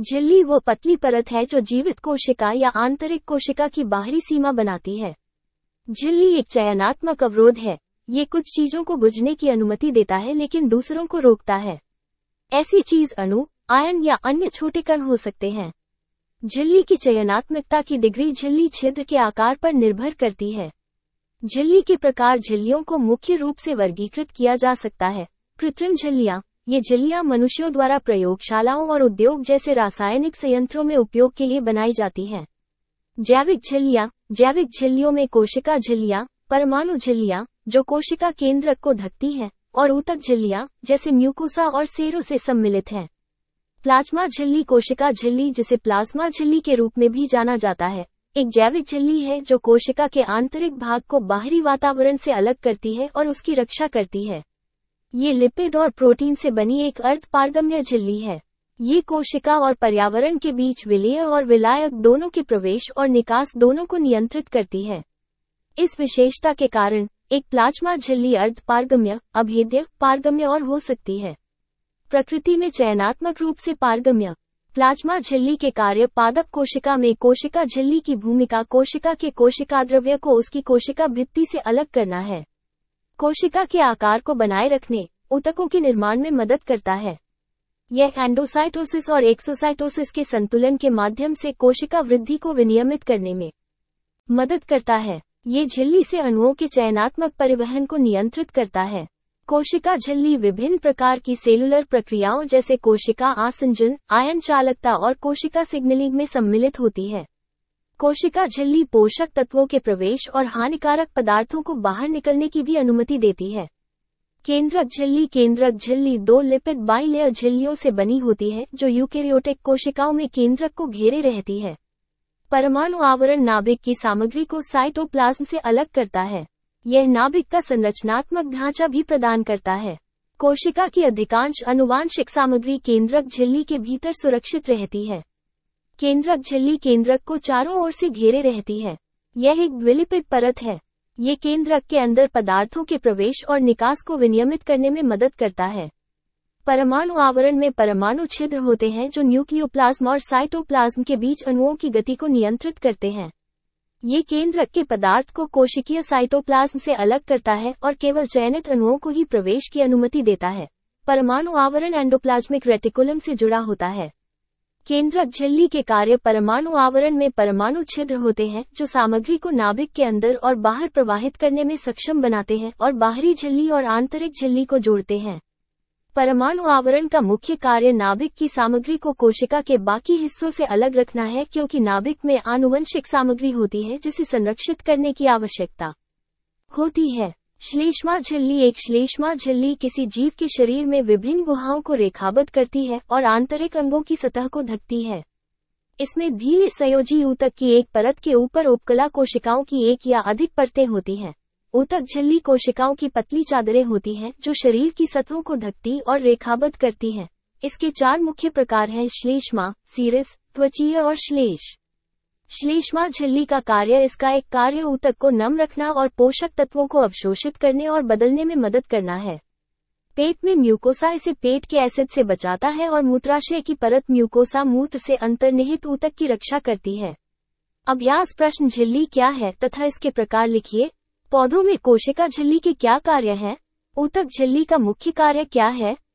झिल्ली वो पतली परत है जो जीवित कोशिका या आंतरिक कोशिका की बाहरी सीमा बनाती है। झिल्ली एक चयनात्मक अवरोध है। ये कुछ चीजों को बुझने की अनुमति देता है लेकिन दूसरों को रोकता है। ऐसी चीज अणु, आयन या अन्य छोटे कण हो सकते हैं। झिल्ली की चयनात्मकता की डिग्री झिल्ली छिद्र के आकार पर निर्भर करती है। झिल्ली के प्रकार झिल्लियों को मुख्य रूप से वर्गीकृत किया जा सकता है। कृत्रिम झिल्लियां, ये झिल्लियां मनुष्यों द्वारा प्रयोगशालाओं और उद्योग जैसे रासायनिक संयंत्रों में उपयोग के लिए बनाई जाती हैं। जैविक झिल्लियां, जैविक झिल्लियों में कोशिका झिल्लियां, परमाणु झिल्लियां, जो कोशिका केंद्रक को ढकती हैं, और ऊतक झिल्लियां, जैसे म्यूकोसा और सेरो से सम्मिलित हैं। प्लाज्मा झिल्ली कोशिका झिल्ली, जिसे प्लाज्मा झिल्ली के रूप में भी जाना जाता है, एक जैविक झिल्ली है जो कोशिका के आंतरिक भाग को बाहरी वातावरण से अलग करती है और उसकी रक्षा करती है। ये लिपिड और प्रोटीन से बनी एक अर्धपारगम्य झिल्ली है। ये कोशिका और पर्यावरण के बीच विलेय और विलायक दोनों के प्रवेश और निकास दोनों को नियंत्रित करती है। इस विशेषता के कारण एक प्लाज्मा झिल्ली अर्धपारगम्य, अभेद्य, पारगम्य और हो सकती है। प्रकृति में चयनात्मक रूप से पारगम्य। प्लाज्मा झिल्ली के कार्य पादप कोशिका में कोशिका झिल्ली की भूमिका कोशिका के कोशिकाद्रव्य को उसकी कोशिका भित्ति से अलग करना है। कोशिका के आकार को बनाए रखने, ऊतकों के निर्माण में मदद करता है। यह एंडोसाइटोसिस और एक्सोसाइटोसिस के संतुलन के माध्यम से कोशिका वृद्धि को विनियमित करने में मदद करता है। ये झिल्ली से अणुओं के चयनात्मक परिवहन को नियंत्रित करता है। कोशिका झिल्ली विभिन्न प्रकार की सेलुलर प्रक्रियाओं जैसे कोशिका आसंजन, आयन चालकता और कोशिका सिग्नलिंग में सम्मिलित होती है। कोशिका झिल्ली पोषक तत्वों के प्रवेश और हानिकारक पदार्थों को बाहर निकलने की भी अनुमति देती है। केंद्रक झिल्ली दो लिपिड बाइलेयर झिल्लियों से बनी होती है जो यूकेरियोटिक कोशिकाओं में केंद्रक को घेरे रहती है। परमाणु आवरण नाभिक की सामग्री को साइटोप्लाज्म से अलग करता है। यह नाभिक का संरचनात्मक ढांचा भी प्रदान करता है। कोशिका की अधिकांश आनुवांशिक सामग्री केंद्रक झिल्ली के भीतर सुरक्षित रहती है। केंद्रक झिल्ली केंद्रक को चारों ओर से घेरे रहती है। यह एक द्विलिपिड परत है। ये केंद्रक के अंदर पदार्थों के प्रवेश और निकास को विनियमित करने में मदद करता है। परमाणु आवरण में परमाणु छिद्र होते हैं जो न्यूक्लियोप्लाज्म और साइटोप्लाज्म के बीच अणुओं की गति को नियंत्रित करते हैं। ये केंद्रक के पदार्थ को कोशिकीय साइटोप्लाज्म से अलग करता है और केवल चयनित अणुओं को ही प्रवेश की अनुमति देता है। परमाणु आवरण एंडोप्लाज्मिक रेटिकुलम से जुड़ा होता है। केंद्रक झिल्ली के कार्य परमाणु आवरण में परमाणु छिद्र होते हैं जो सामग्री को नाभिक के अंदर और बाहर प्रवाहित करने में सक्षम बनाते हैं और बाहरी झिल्ली और आंतरिक झिल्ली को जोड़ते हैं। परमाणु आवरण का मुख्य कार्य नाभिक की सामग्री को कोशिका के बाकी हिस्सों से अलग रखना है क्योंकि नाभिक में आनुवंशिक सामग्री होती है जिसे संरक्षित करने की आवश्यकता होती है। श्लेष्मा झिल्ली एक श्लेष्मा झिल्ली किसी जीव के शरीर में विभिन्न गुहाओं को रेखाबद्ध करती है और आंतरिक अंगों की सतह को ढकती है। इसमें ढीले संयोजी ऊतक की एक परत के ऊपर उपकला कोशिकाओं की एक या अधिक परतें होती हैं। ऊतक झिल्ली कोशिकाओं की पतली चादरें होती हैं जो शरीर की सतहों को ढकती और रेखाबद्ध करती हैं। इसके 4 मुख्य प्रकार हैं: श्लेष्मा, सीरस, त्वचीय और श्लेष। श्लेष्मा झिल्ली का कार्य इसका एक कार्य ऊतक को नम रखना और पोषक तत्वों को अवशोषित करने और बदलने में मदद करना है। पेट में म्यूकोसा इसे पेट के एसिड से बचाता है और मूत्राशय की परत म्यूकोसा मूत्र से अंतर्निहित ऊतक की रक्षा करती है। अभ्यास प्रश्न: झिल्ली क्या है तथा इसके प्रकार लिखिए। पौधों में कोशिका झिल्ली के क्या कार्य हैं? ऊतक झिल्ली का मुख्य कार्य क्या है?